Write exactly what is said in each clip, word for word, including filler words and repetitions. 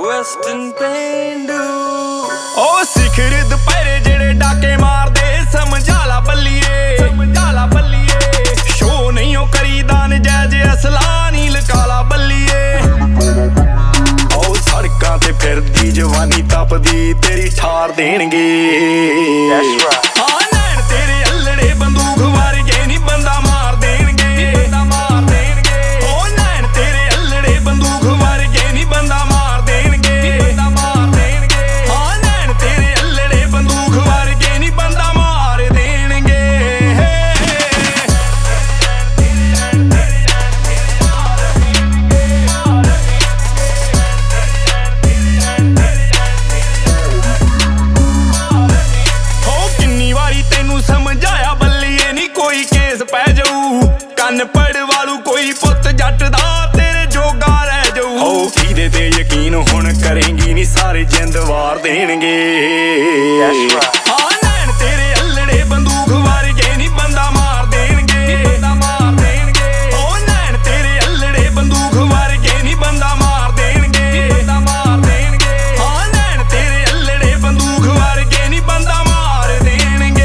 Western पेंडू ओ सिखर दुपहरे जेड़े डाके मार दे समझा ला बल्लिए समझा ला बल्लिए शो नहीं हो करी दान जैज असला नी लकाला बल्लिए ओ सड़कां ते फिरदी जवानी तपदी तेरी ठार देणगे पढ़ वालू कोई पुत जट दा तेरे जोगा रह जाऊ ओ कीदे ते यकीन हुण करेंगी नी सारे जिंद वार देणगे हां नैन तेरे अल्लड़े बंदूक वर्गे नी बंदा मार देणगे बंदा मार देणगे ओ नैन तेरे अल्लड़े बंदूक वर्गे नी बंदा मार देणगे बंदा मार देणगे हां नैन तेरे अल्लड़े बंदूक वर्गे नी बंदा मार देणगे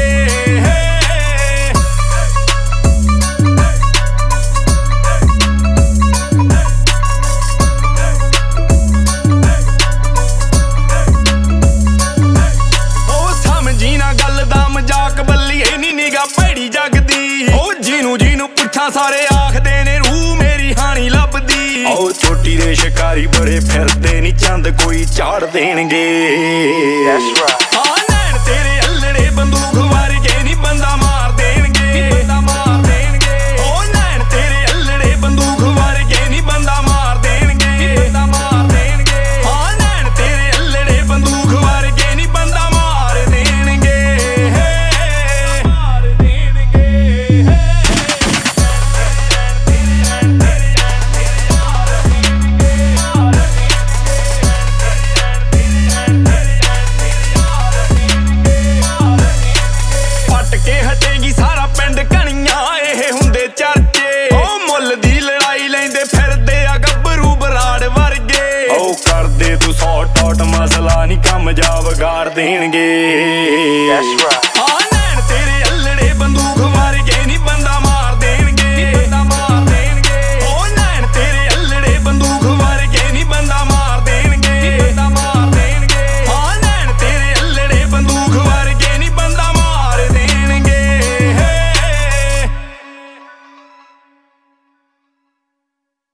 भैड़ी जगदी ओ जीनू जीनू पुछा सारे आखदे ने रूह मेरी हानी लभदी ओ चोटी दे शिकारी बड़े फिरदे नी चंद कोई झाड़ देणगे हां नैन तेरे अल्लड़े बंदूक वर्गे नी बंदा मार देणगे बंदा मार देणगे ओ नैन तेरे अल्लड़े बंदूक वर्गे नी बंदा मार देणगे बंदा मार देणगे हां नैन तेरे अल्लड़े बंदूक वर्गे नी बंदा मार देणगे मसला नहीं कम जा वगाड़ देणगे।